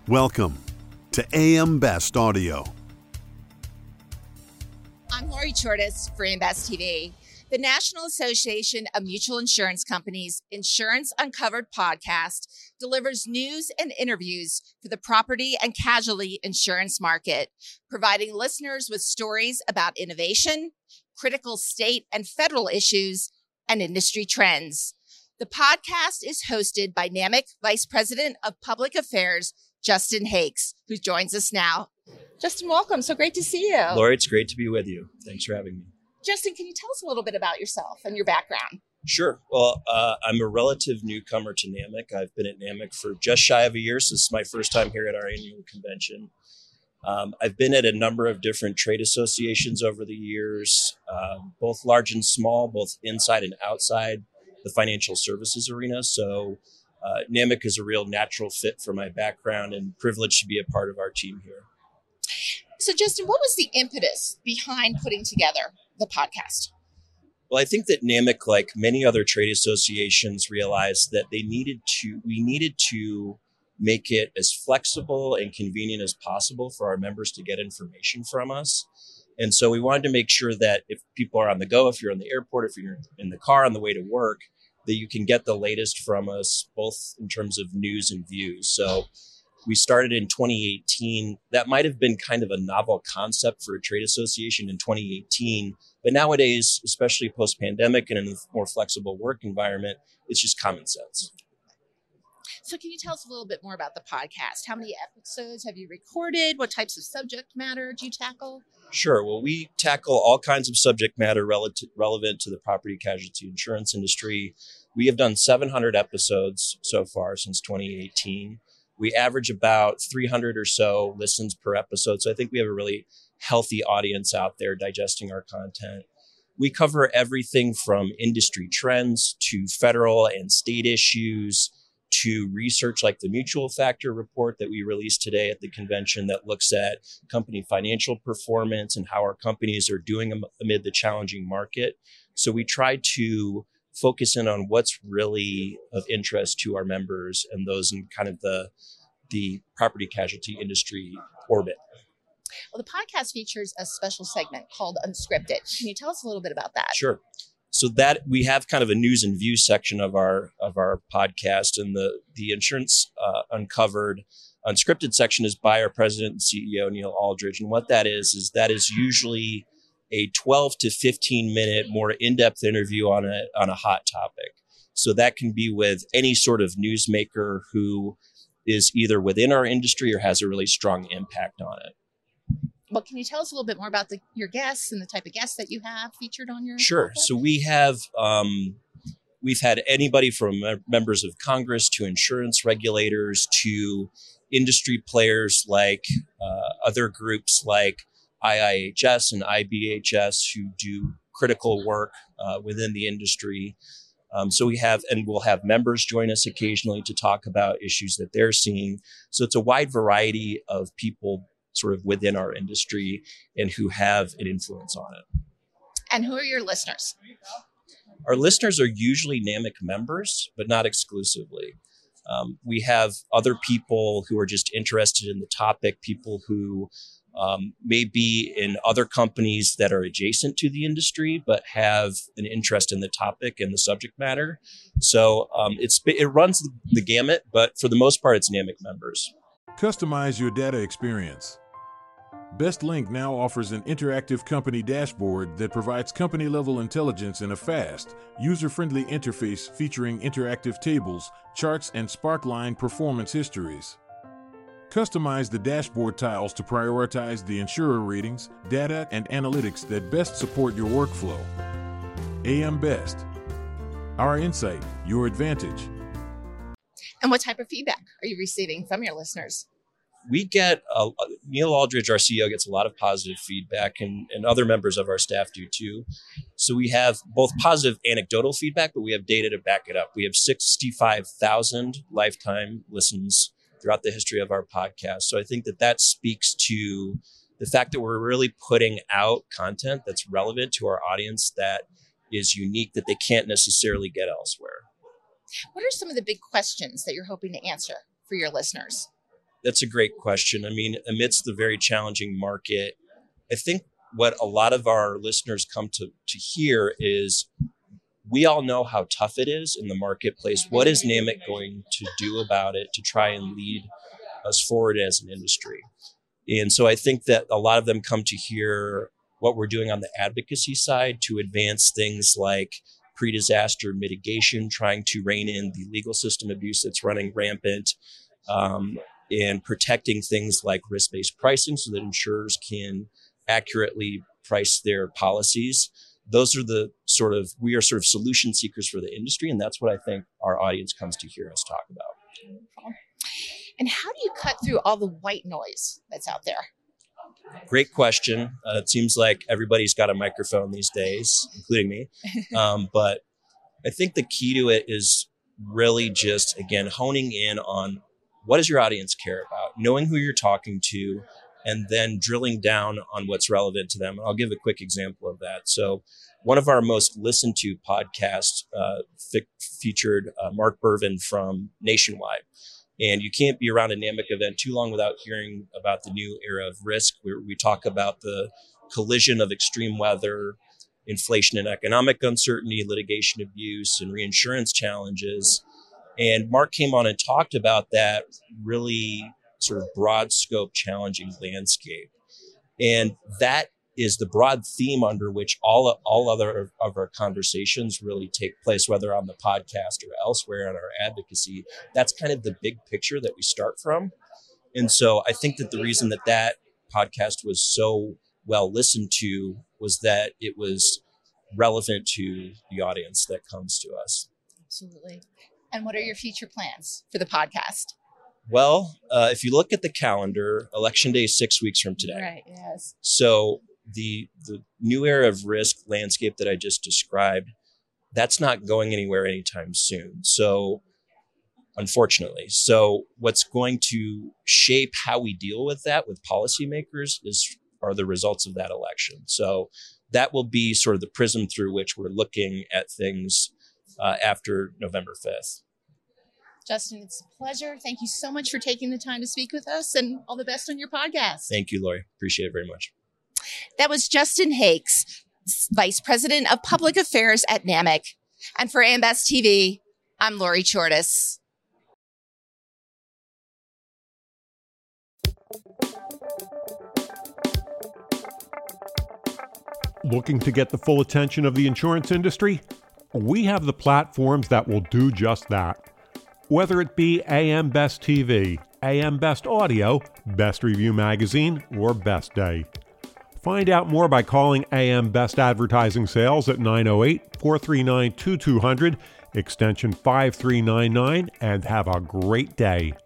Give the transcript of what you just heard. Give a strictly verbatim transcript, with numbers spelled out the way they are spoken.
Welcome to A M Best Audio. I'm Lori Chortis for A M Best T V. The National Association of Mutual Insurance Companies Insurance Uncovered podcast delivers news and interviews for the property and casualty insurance market, providing listeners with stories about innovation, critical state and federal issues, and industry trends. The podcast is hosted by NAMIC Vice President of Public Affairs, Justin Hakes, who joins us now. Justin, welcome. So great to see you. Lori, it's great to be with you. Thanks for having me. Justin, can you tell us a little bit about yourself and your background? Sure. Well, uh, I'm a relative newcomer to NAMIC. I've been at NAMIC for just shy of a year, so this is my first time here at our annual convention. Um, I've been at a number of different trade associations over the years, um, both large and small, both inside and outside the financial services arena. So uh, NAMIC is a real natural fit for my background and privileged to be a part of our team here. So, Justin, what was the impetus behind putting together the podcast? Well, I think that NAMIC, like many other trade associations, realized that they needed to, we needed to make it as flexible and convenient as possible for our members to get information from us. And so we wanted to make sure that if people are on the go, if you're in the airport, if you're in the car on the way to work, that you can get the latest from us, both in terms of news and views. So we started in twenty eighteen. That might have been kind of a novel concept for a trade association in twenty eighteen. But nowadays, especially post-pandemic and in a more flexible work environment, it's just common sense. So can you tell us a little bit more about the podcast? How many episodes have you recorded? What types of subject matter do you tackle? Sure. Well, we tackle all kinds of subject matter relative, relevant to the property casualty insurance industry. We have done seven hundred episodes so far since twenty eighteen. We average about three hundred or so listens per episode. So I think we have a really healthy audience out there digesting our content. We cover everything from industry trends to federal and state issues to research like the Mutual Factor report that we released today at the convention that looks at company financial performance and how our companies are doing amid the challenging market. So we try to focus in on what's really of interest to our members and those in kind of the, the property casualty industry orbit. Well, the podcast features a special segment called Unscripted. Can you tell us a little bit about that? Sure. So that we have kind of a news and views section of our of our podcast, and the the Insurance uh, Uncovered Unscripted section is by our president and C E O, Neil Aldridge. And what that is, is that is usually a twelve to fifteen minute more in-depth interview on a on a hot topic. So that can be with any sort of newsmaker who is either within our industry or has a really strong impact on it. Well, can you tell us a little bit more about the, your guests and the type of guests that you have featured on your Sure. podcast? So we have, um, we've had anybody from members of Congress to insurance regulators to industry players like uh, other groups like I I H S and I B H S who do critical work uh, within the industry. Um, so we have, and we'll have members join us occasionally to talk about issues that they're seeing. So it's a wide variety of people sort of within our industry and who have an influence on it. And who are your listeners? Our listeners are usually NAMIC members, but not exclusively. Um, we have other people who are just interested in the topic, people who um, may be in other companies that are adjacent to the industry, but have an interest in the topic and the subject matter. So um, it's it runs the gamut, but for the most part, it's NAMIC members. Customize your data experience. BestLink now offers an interactive company dashboard that provides company-level intelligence in a fast, user-friendly interface featuring interactive tables, charts, and Sparkline performance histories. Customize the dashboard tiles to prioritize the insurer ratings, data, and analytics that best support your workflow. A M Best. Our insight, your advantage. And what type of feedback are you receiving from your listeners? We get, uh, Neil Aldridge, our C E O, gets a lot of positive feedback, and, and other members of our staff do too. So we have both positive anecdotal feedback, but we have data to back it up. We have sixty-five thousand lifetime listens throughout the history of our podcast. So I think that that speaks to the fact that we're really putting out content that's relevant to our audience, that is unique, that they can't necessarily get elsewhere. What are some of the big questions that you're hoping to answer for your listeners? that's a great question. I mean, amidst the very challenging market, I think what a lot of our listeners come to, to hear is we all know how tough it is in the marketplace. What is NAMIC going to do about it to try and lead us forward as an industry? And so I think that a lot of them come to hear what we're doing on the advocacy side to advance things like pre-disaster mitigation, trying to rein in the legal system abuse that's running rampant, um, and protecting things like risk-based pricing so that insurers can accurately price their policies. Those are the sort of, we are sort of solution seekers for the industry, and that's what I think our audience comes to hear us talk about. And how do you cut through all the white noise that's out there? Great question. Uh, it seems like everybody's got a microphone these days, including me. Um, but I think the key to it is really just, again, honing in on what does your audience care about, knowing who you're talking to, and then drilling down on what's relevant to them. And I'll give a quick example of that. So one of our most listened to podcasts uh, f- featured uh, Mark Bervin from Nationwide. And you can't be around a NAMIC event too long without hearing about the new era of risk, where we talk about the collision of extreme weather, inflation and economic uncertainty, litigation abuse, and reinsurance challenges. And Mark came on and talked about that really sort of broad scope, challenging landscape. And that is the broad theme under which all, all other of our conversations really take place, whether on the podcast or elsewhere in our advocacy. That's kind of the big picture that we start from. And so I think that the reason that that podcast was so well listened to was that it was relevant to the audience that comes to us. Absolutely. And what are your future plans for the podcast? Well, uh, if you look at the calendar, Election Day is six weeks from today. Right, yes. So the the new era of risk landscape that I just described, that's not going anywhere anytime soon. So unfortunately, so what's going to shape how we deal with that with policymakers is are the results of that election. So that will be sort of the prism through which we're looking at things uh, after November fifth. Justin, it's a pleasure. Thank you so much for taking the time to speak with us, and all the best on your podcast. Thank you, Lori. Appreciate it very much. That was Justin Hakes, Vice President of Public Affairs at NAMIC. And for A M Best T V, I'm Lori Chortis. Looking to get the full attention of the insurance industry? We have the platforms that will do just that. Whether it be A M Best T V, A M Best Audio, Best Review Magazine, or Best Day. Find out more by calling A M Best Advertising Sales at nine oh eight, four three nine, two two zero zero, extension five three nine nine, and have a great day.